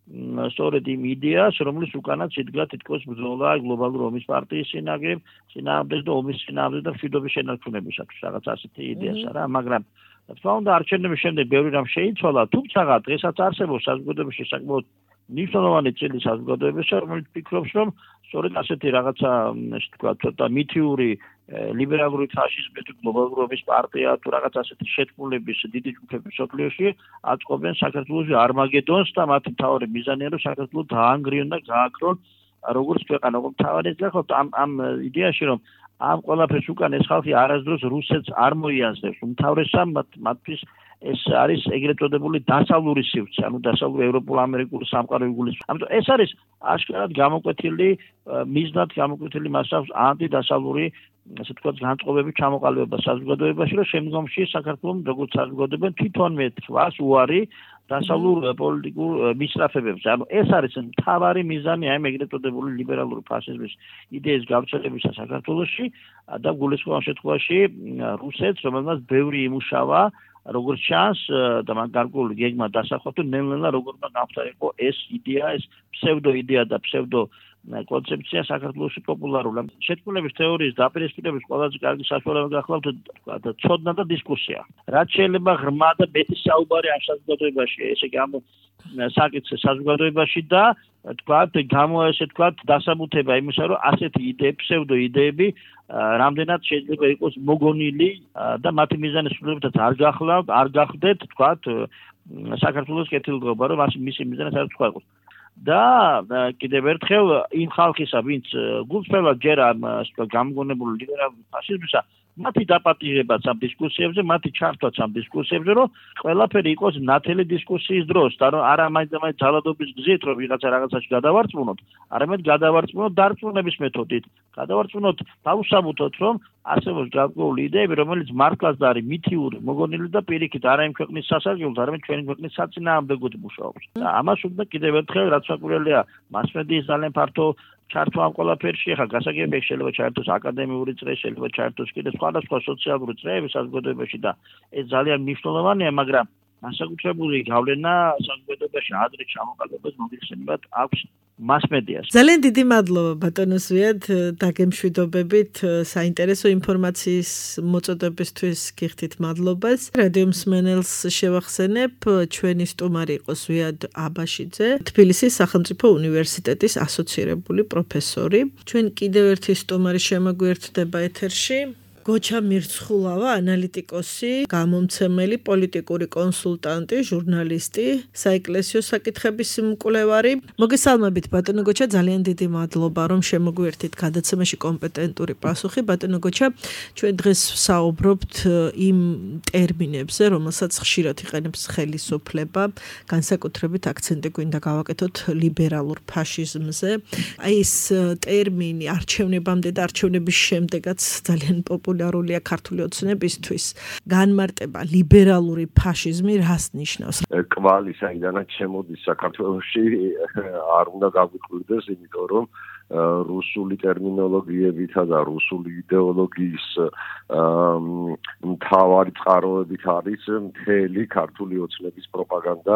სწორედ იმ იდეას რომლის უკანაც იდგა თითქოს ბრძოლა გლობალური ომის პარტიის წინააღმდეგ წინააღმდეგ და ომის წინააღმდეგ და მშვიდობის შენარჩუნებისათვის რაღაც ასეთი იდეასა რა მაგრამ რა თქმა უნდა არჩევნების შემდეგ ბევრი რამ შეიცვალა თუმცა დღესაც არსებობს საზოგადოებაში საკმაოდ მნიშვნელოვანი წილი საზოგადოებაში რომელიც ფიქრობს რომ სწორედ ასეთი რაღაცა ესე ვთქვათ ცოტა მითიური ლიბერალური ფაშიზმის თუ გლობალური ომის პარტია თუ რაღაც ასეთი შეთქმულების დიდი ჯგუფები სოფლიოში აწყობენ საქართველოში არმაგედონს და მათი მთავარი მიზანია რომ საქართველო დაანგრიონ და გააქრონ როგორც ქვეყანა რომ მთავარი გახოთ ამ ამ იდეაში რომ ამ ყველაფერს უკან ეს ხალხი არასდროს რუსეთს არ მოიაზრებს უმთავრესად მათთვის ეს არის ეგრეთ წოდებული დასავლური სივრცე, ანუ დასავლური ევროპულ-ამერიკული სამყარო იგულისხმება. ამიტომ ეს არის აშკარად გამოკვეთილი მიზნად გამოკვეთილი მასავს ანტიდასავლური ასე ვთქვათ განწყობების ჩამოყალიბება საზოგადოებაში, რომ შემდგომში საქართველოს როგორც საზოგადოება თვითონვე თვას უარი დასავლურ პოლიტიკურ მისწრაფებებს. ანუ ეს არის მთავარი მიზანი აი ეგრეთ წოდებული ლიბერალური ფაშიზმის იდეის გავრცელებისა საქართველოში და გულისხმობ შემთხვევაში რუსეთს, რომელმაც ბევრი იმუშავა როგორც ჩანს და მან გარკვეული გეგმა დასახვა თუ ნელ-ნელა როგორ უნდა გამხდარიყო ეს იდეა, ეს ფსევდო იდეა და ფსევდო კონცეფცია საქართველოში პოპულარული. შეთქმულების თეორიის დაპირისპირების ყველაზე კარგი საშუალება გახლავთ და ცოდნა და დისკუსია. რაც შეიძლება ღრმა და მეტი საუბარი ამ საზოგადოებაში, ესე იგი ამ საკითხზე საზოგადოებაში და თქვათ გამო ესე თქვათ დასაბუთება იმისა, რომ ასეთი იდეები, ფსევდო იდეები რამდენად შეიძლება იყოს მოგონილი და მათი მიზანი სრულიად არ გახლავთ, არ გახდეთ თქვათ საქართველოს კეთილდღეობა, რომ მისი მიზანი საერთოდ სხვა იყოს. და კიდევ ერთხელ იმ ხალხისა, ვინც გულწრფელად ჯერა გამგონებული ლიბერალური ფაშიზმისა, მათი დაპატიჟებაც ამ დისკუსიებზე, მათი ჩართვაც ამ დისკუსიებზე, რომ ყველაფერი იყოს ნათელი დისკუსიის დროს და რომ არა მაინც-მაინც ძალადობის გზით, რომ ვიღაცა რაღაცაში გადავარწმუნოთ, არამედ გადავარწმუნოთ დარწმუნების მეთოდით. გადავარწმუნოთ თავსაბუთოთ, რომ არსებობს გარკვეული იდეები, რომელიც მართლაც და არის მითიური, მოგონილი და პირიქით არა იმ ქვეყნის სასარგებლოდ, არამედ ჩვენი ქვეყნის საწინააღმდეგოდ მუშაობს. და ამას უნდა კიდევ ერთხელ რაც საკურელია მასმედიის ძალიან ფართო ჩართვა ამ ყველაფერში, ახლა გასაგებია შეიძლება ჩაერთოს აკადემიური წრე, შეიძლება ჩაერთოს კიდევ სხვადასხვა სოციალური წრეები საზოგადოებაში და ეს ძალიან მნიშვნელოვანია, მაგრამ განსაკუთრებული გავლენა საზოგადოებაში ადრე ჩამოყალიბებას მოგიხსენებათ აქვს მასმედიას. ძალიან დიდი მადლობა ბატონო ზვიად დაგემშვიდობებით საინტერესო ინფორმაციის მოწოდებისთვის გიხდით მადლობას. რადიო მსმენელს შევახსენებ, ჩვენი სტუმარი იყო ზვიად აბაშიძე, თბილისის სახელმწიფო უნივერსიტეტის ასოცირებული პროფესორი. ჩვენ კიდევ ერთი სტუმარი შემოგვიერთდება ეთერში. გოჩა მირცხულავა, ანალიტიკოსი, გამომცემელი, პოლიტიკური კონსულტანტი, ჟურნალისტი, საეკლესიო საკითხების მკვლევარი. მოგესალმებით ბატონო გოჩა, ძალიან დიდი მადლობა რომ შემოგვიერთით გადაცემაში კომპეტენტური პასუხი. ბატონო გოჩა, ჩვენ დღეს ვსაუბრობთ იმ ტერმინებზე, რომელსაც ხშირად იყენებს ხელისუფლება, განსაკუთრებით აქცენტი გვინდა გავაკეთოთ ლიბერალურ ფაშიზმზე. აი ეს ტერმინი არჩევნებამდე და არჩევნების შემდეგაც ძალიან პოპულარულია პოპულარულია ქართული ოცნებისთვის განმარტება ლიბერალური ფაშიზმი რას ნიშნავს? კვალი საიდანაც შემოდის საქართველოში არ უნდა გაგვიკვირდეს, იმიტომ რომ რუსული ტერმინოლოგიებითა და რუსული იდეოლოგიის მთავარი წყაროებით არის მთელი ქართული ოცნების პროპაგანდა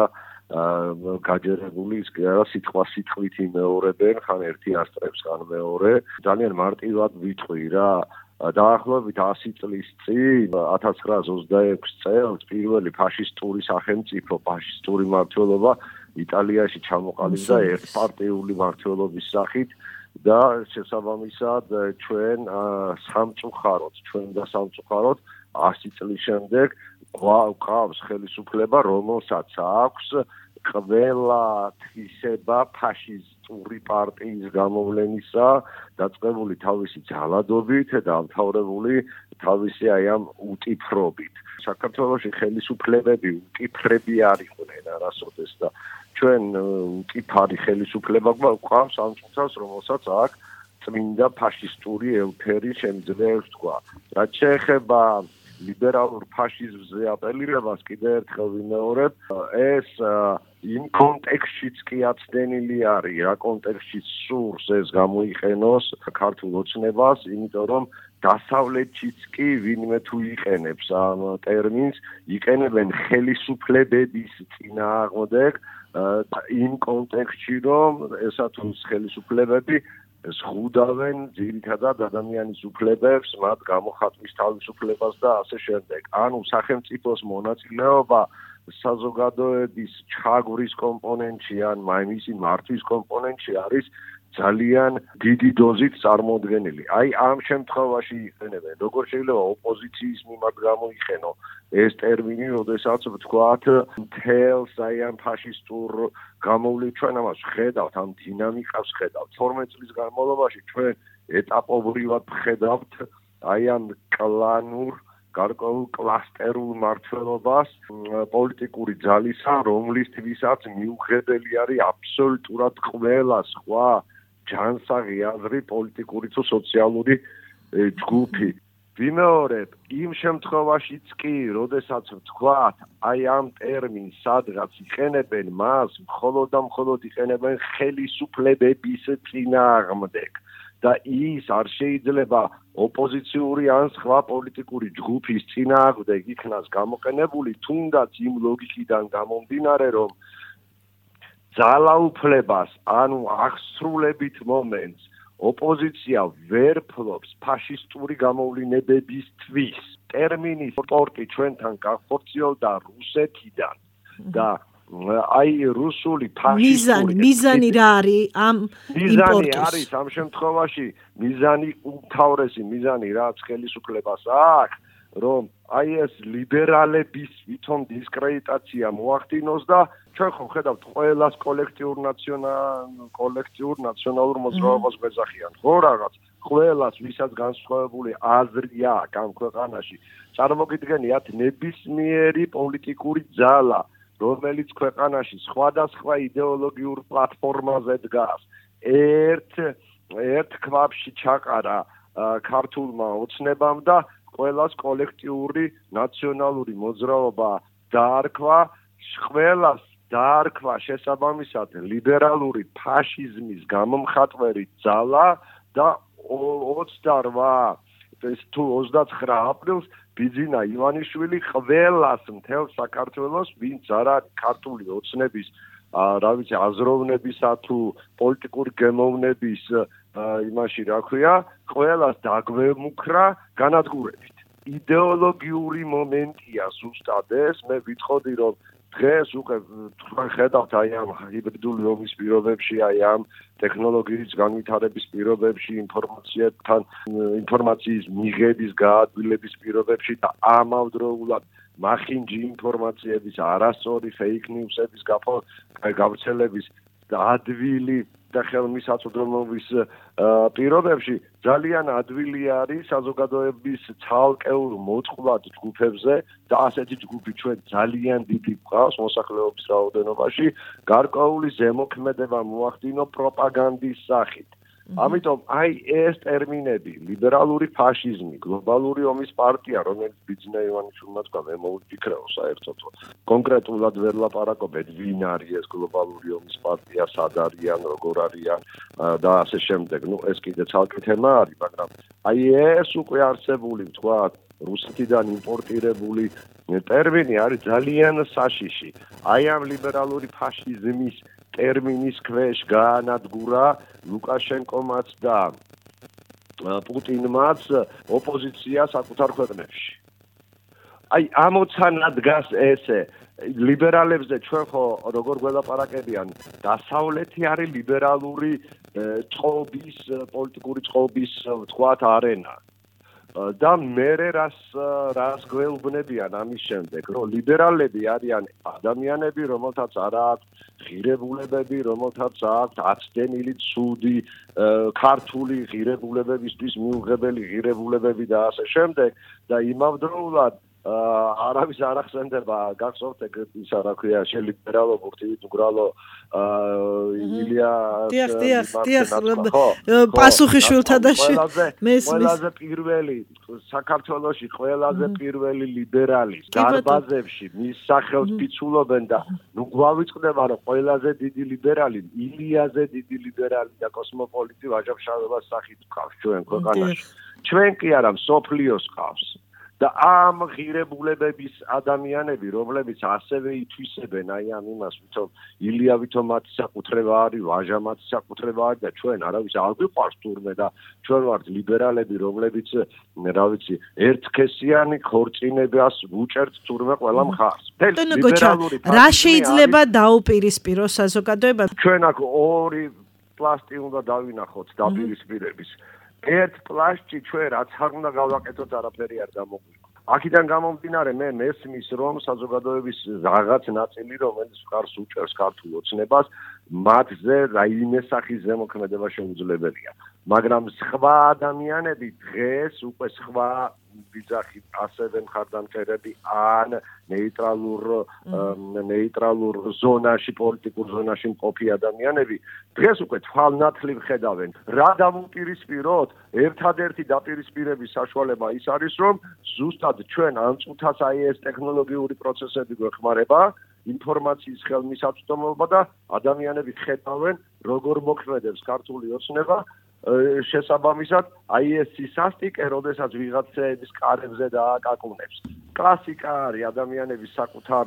გაჯერებული ის კი არა სიტყვა სიტყვით იმეორებენ, ხან ერთი ასწრებს, ხან მეორე. ძალიან მარტივად ვიტყვი რა. დაახლოებით ასი წლის წინ ათას ცხრაას ოცდაექვსი წელს პირველი ფაშისტური სახელმწიფო, ფაშისტური მმართველობა იტალიაში ჩამოყალიბდა ერთპარტიული მმართველობის სახით და შესაბამისად ჩვენ სამწუხაროდ, ჩვენ და სამწუხაროდ ასი წლის შემდეგ გვყავს ხელისუფლება, რომელსაც აქვს ყველა თვისება ფაშისტური პარტიის გამოვლენისა, დაწყებული თავისი ძალადობით და დამთავრებული თავისი აი ამ უტიფრობით. საქართველოში ხელისუფლებები უტიფრები არ იყვნენ არასოდეს და ჩვენ უტიფარი ხელისუფლება გვყავს ამ წუთას, რომელსაც აქვს წმინდა ფაშისტური ელფერი შემიძლია თქვა. რაც შეეხება ლიბერალურ ფაშიზმზე აპელირებას კიდევ ერთხელ ვიმეორებ, ეს იმ კონტექსტშიც კი აცდენილი არის, რა კონტექსტშიც სურს ეს გამოიყენოს ქართულ ოცნებას, იმიტომ რომ დასავლეთშიც კი ვინმე თუ იყენებს ამ ტერმინს, იყენებენ ხელისუფლებების წინააღმდეგ იმ კონტექსტში, რომ ესა თუ ხელისუფლებები ზღუდავენ ძირითადად ადამიანის უფლებებს, მათ გამოხატვის თავისუფლებას და ასე შემდეგ. ანუ სახელმწიფოს მონაწილეობა საზოგადოების ჩაგვრის კომპონენტში ან მისი მართვის კომპონენტში არის ძალიან დიდი დოზით წარმოუდგენელი. აი ამ შემთხვევაში იყენებენ, როგორ შეიძლება ოპოზიციის მიმართ გამოიყენო ეს ტერმინი, როდესაც ვთქვათ, მთელს აი ამ ფაშისტურ გამოვლენას ჩვენ ამას ვხედავთ, ამ დინამიკას ვხედავთ. თორმეტ წლის განმავლობაში ჩვენ ეტაპობრივად ვხედავთ აი ამ კლანურ გარკვეულ კლასტერულ მმართველობას პოლიტიკური ძალისა, რომლისთვისაც მიუღებელი არის აბსოლუტურად ყველა სხვა ჯანსაღი აზრი, პოლიტიკური თუ სოციალური ჯგუფი. ვიმეორებ, იმ შემთხვევაშიც კი, როდესაც ვთქვათ, აი ამ ტერმინს სადღაც იყენებენ მას, მხოლოდ და მხოლოდ იყენებენ ხელისუფლებების წინააღმდეგ. და ის არ შეიძლება ოპოზიციური ან სხვა პოლიტიკური ჯგუფის წინააღმდეგ იქნას გამოყენებული, თუნდაც იმ ლოგიკიდან გამომდინარე, რომ ძალაუფლებას, ანუ აღსრულებით მომენტს ოპოზიცია ვერ ფლობს ფაშისტური გამოვლინებებისთვის. ტერმინი სპორტი ჩვენთან გახორციელდა რუსეთიდან და აი რუსული ფაშისტური მიზანი მიზანი რა არის ამ იმპორტის? მიზანი არის ამ შემთხვევაში მიზანი უმთავრესი მიზანი რაც ხელისუფლებას აქვს, რომ აი ეს ლიბერალების ვითომ დისკრედიტაცია მოახდინოს და ჩვენ ხომ ხედავთ ყველას კოლექტიურ ნაციონალ კოლექტიურ ნაციონალურ მოძრაობას გვეძახიან, ხო რაღაც ყველას ვისაც განსხვავებული აზრი აქვს ამ ქვეყანაში. წარმოგიდგენიათ ნებისმიერი პოლიტიკური ძალა, რომელიც ქვეყანაში სხვადასხვა იდეოლოგიურ პლატფორმაზე დგას, ერთ ერთ ქვაბში ჩაყარა ქართულმა ოცნებამ და ყველას კოლექტიური ნაციონალური მოძრაობა დაარქვა, ყველას დაარქვა შესაბამისად ლიბერალური ფაშიზმის გამომხატვერი ძალა და ოცდარვა ეს თუ ოცდაცხრა აპრილს ბიძინა ივანიშვილი ყველას მთელ საქართველოს, ვინც არ არის ქართული ოცნების რა ვიცი აზროვნებისა თუ პოლიტიკური გემოვნების იმაში რა ქვია, ყველას დაგვემუქრა განადგურებით. იდეოლოგიური მომენტია ზუსტად ეს, მე ვიტყოდი რომ დღეს უკვე თქვენ ხედავთ აი ამ ჰიბრიდული ომის პირობებში, აი ამ ტექნოლოგიის განვითარების პირობებში, ინფორმაციებთან ინფორმაციის მიღების გაადვილების პირობებში და ამავდროულად მახინჯი ინფორმაციების არასწორი fake news-ების გავრცელების ადვილი და ხელმისაწვდომობის პირობებში ძალიან ადვილი არის საზოგადოების ცალკეულ მოწყვლად ჯგუფებზე და ასეთი ჯგუფი ჩვენ ძალიან დიდი გვყავს მოსახლეობის რაოდენობაში, გარკვეული ზემოქმედება მოახდინო პროპაგანდის სახით. ამიტომ აი ეს ტერმინები ლიბერალური ფაშიზმი, გლობალური ომის პარტია, რომელიც ბიძინა ივანიშვილმა თქვა, მე მოვიფიქრეო საერთოდ კონკრეტულად ვერ ლაპარაკობთ ვინ არის ეს გლობალური ომის პარტია, სად არიან, როგორ არიან და ასე შემდეგ. ნუ ეს კიდე ცალკე თემა არის, მაგრამ აი ეს უკვე არსებული თქვა რუსეთიდან იმპორტირებული ტერმინი არის ძალიან საშიში. აი ამ ლიბერალური ფაშიზმის ტერმინის ქვეშ გაანადგურა ლუკაშენკომაც და პუტინმაც ოპოზიცია საკუთარ ქვეყნებში. აი ამოცანა დგას ესე ლიბერალებზე ჩვენ ხო როგორ გველაპარაკებიან დასავლეთი არის ლიბერალური წყობის პოლიტიკური წყობის თქვათ არენა. და მერე რას რას გველბნებიან ამის შემდეგ, რომ ლიბერალები არიან ადამიანები, რომელთაც არ აქვს ღირებულებები, რომელთაც აქვს აცდენილი ცუდი ქართული ღირებულებებისთვის მიუღებელი ღირებულებები და ასე შემდეგ და იმავდროულად არავის არ ახსენდება გახსოვთ ეგრეთ ისა რა ქვია შელიბერალო ბურთივით უგრალო ილია დიახ დიახ დიახ პასუხი შვილთა და მესმის ყველაზე პირველი საქართველოში ყველაზე პირველი ლიბერალი დარბაზებში მის სახელს ფიცულობენ და ნუ გვავიწყდება რომ ყველაზე დიდი ლიბერალი ილიაზე დიდი ლიბერალი და კოსმოპოლიტი ვაჟა-ფშავებას სახით გყავს ჩვენ ქვეყანაში ჩვენ კი არა მსოფლიოს გყავს და ამ ღირებულებების ადამიანები, რომლებიც ასევე ითვისებენ აი ამ იმას, ვითომ ილია ვითომ მათი საკუთრება არის, ვაჟა მათი საკუთრება არის და ჩვენ არავის არ გვიყვარს თურმე და ჩვენ ვართ ლიბერალები, რომლებიც რა ვიცი, ერთქესიანი ქორწინებას ვუჭერთ თურმე ყველა მხარს. ლიბერალური რა შეიძლება დაუპირისპიროს საზოგადოება? ჩვენ აქ ორი პლასტი უნდა დავინახოთ დაპირისპირების. ერთ პლასტში ჩვენ რაც არ უნდა გავაკეთოთ არაფერი არ გამოგვიყვება. აქედან გამომდინარე მე მესმის რომ საზოგადოების რაღაც ნაწილი რომელიც ხარს უჭერს ქართულ ოცნებას მათზე რაიმე სახის ზემოქმედება შეუძლებელია. მაგრამ სხვა ადამიანები დღეს უკვე სხვა ბიძახი ასევე მხარდამჭერები ან ნეიტრალურ ნეიტრალურ ზონაში პოლიტიკურ ზონაში მყოფი ადამიანები დღეს უკვე თვალნათლივ ხედავენ რა დავუპირისპიროთ ერთადერთი დაპირისპირების საშუალება ის არის რომ ზუსტად ჩვენ ამ წუთას აი ეს ტექნოლოგიური პროცესები გვეხმარება ინფორმაციის ხელმისაწვდომობა და ადამიანები ხედავენ როგორ მოქმედებს ქართული ოცნება შესაბამისად აი ეს სისასტიკე, როდესაც ვიღაცების კარებზე დააკაკუნებს. კლასიკა არის ადამიანების საკუთარ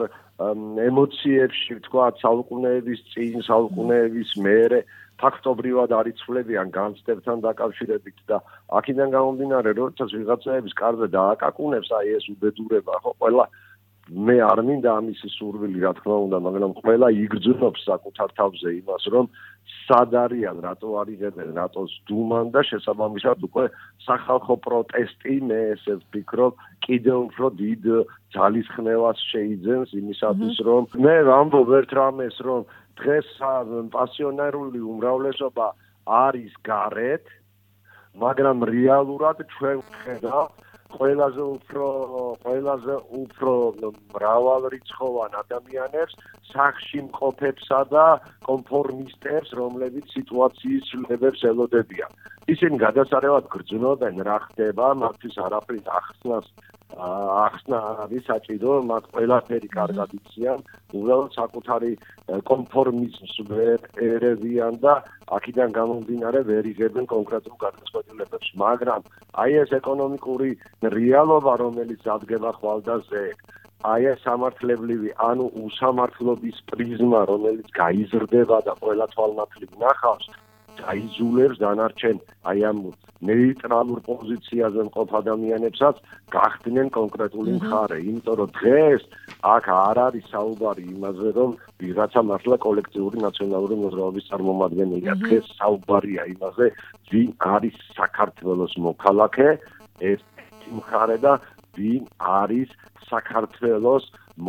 ემოციებში, თქვა, საუკუნეების წინ, საუკუნეების მერე ფაქტობრივად არიცვლებიან განცდებთან დაკავშირებით და აქედან გამომდინარე, როდესაც ვიღაცების კარზე დააკაკუნებს, აი ეს უბედურება, ხო, ყველა მე არ მინდა ამისი სურვილი, რა თქმა უნდა, მაგრამ ყველა იგრძნობს საკუთარ თავზე იმას, რომ სად არიან, რატო არიღებენ რატოს დუმან და შესაბამისად უკვე სახალხო პროტესტი მე ესე ვფიქრობ კიდევ უფრო დიდ ძალისხმევას შეიძენს იმისათვის რომ მე ვამბობ ერთ რამეს რომ დღეს პასიონარული უმრავლესობა არის გარეთ მაგრამ რეალურად ჩვენ ვხედავთ ყველაზე უფრო ყველაზე უფრო მრავალრიცხოვან ადამიანებს სახში მყოფებსა და კონფორმისტებს, რომლებიც სიტუაციის ცვლილებებს ელოდებიან. ისინი გადასარევად გრძნობენ რა ხდება, მათთვის არაფრის ახსნას ახსნა არის საჭირო, მათ ყველაფერი კარგად იციან, უბრალოდ საკუთარი კონფორმიზმს ვერ ერევიან და აქედან გამომდინარე ვერ იღებენ კონკრეტულ გადაწყვეტილებებს, მაგრამ აი ეს ეკონომიკური რეალობა, რომელიც ადგენა ხვალდაზე, აი ეს სამართლებრივი, ანუ უსამართლობის პრიზმა, რომელიც გაიზრდება და ყველა თვალნათლივ ნახავს, დაიძულებს დანარჩენ აი ამ ნეიტრალურ პოზიციაზე მყოფ ადამიანებსაც გახდნენ კონკრეტული მხარე, იმიტომ რომ დღეს აქ არ არის საუბარი იმაზე, რომ ვიღაცა მართლა კოლექტიური ნაციონალური მოძრაობის წარმომადგენელია. დღეს საუბარია იმაზე, ვინ არის საქართველოს მოქალაქე, ეს მხარე და ვინ არის საქართველოს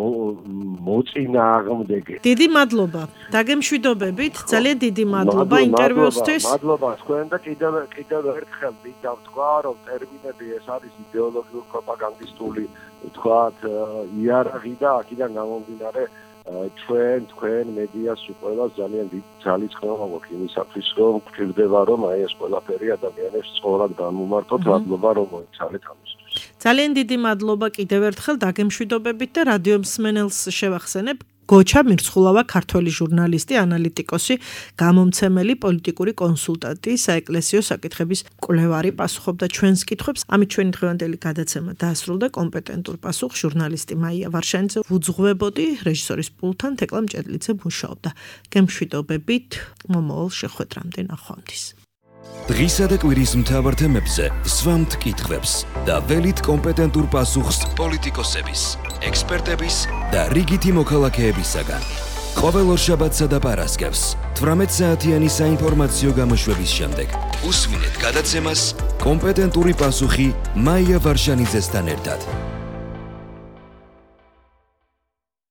მოწინააღმდეგე. დიდი მადლობა. დაგემშვიდობებით. ძალიან დიდი მადლობა ინტერვიუსთვის. მადლობა თქვენ და კიდევ კიდევ ერთხელ მინდა ვთქვა, რომ ტერმინები ეს არის იდეოლოგიურ პროპაგანდისტული, თქვათ, იარაღი და აქედან გამომდინარე ჩვენ თქვენ მედიას ყველა ძალიან დიდ ძალისხმევა მოგვაქვს იმისათვის რომ გვჭირდება რომ აი ეს ყველაფერი ადამიანებს სწორად გამომართოთ მადლობა რომ მოიცალეთ ამისთვის ძალიან დიდი მადლობა კიდევ ერთხელ დაგემშვიდობებით და რადიო მსმენელს შევახსენებ გოჩა მირცხულავა ქართველი ჟურნალისტი, ანალიტიკოსი, გამომცემელი, პოლიტიკური კონსულტანტი, საეკლესიო საკითხების კვლევარი პასუხობდა ჩვენს კითხვებს. ამით ჩვენი დღევანდელი გადაცემა დაასრულდა. კომპეტენტურ პასუხს ჟურნალისტი მაია ვარშანიძე ვუძღვებოდი, რეჟისორის პულტთან თეკლა მჭედლიძე მუშაობდა. გემშვიდობებით, მომავალ შეხვედრამდე ნახვამდის. დღისა და კვირის მთავარ თემებზე სვამთ კითხვებს და ველით კომპეტენტურ პასუხს პოლიტიკოსების, ექსპერტების და რიგითი მოქალაქეებისაგან. ყოველ ორშაბათსა და პარასკევს თვრამეტ საათიანი საინფორმაციო გამოშვების შემდეგ უსმინეთ გადაცემას კომპეტენტური პასუხი მაია ვარშანიძესთან ერთად.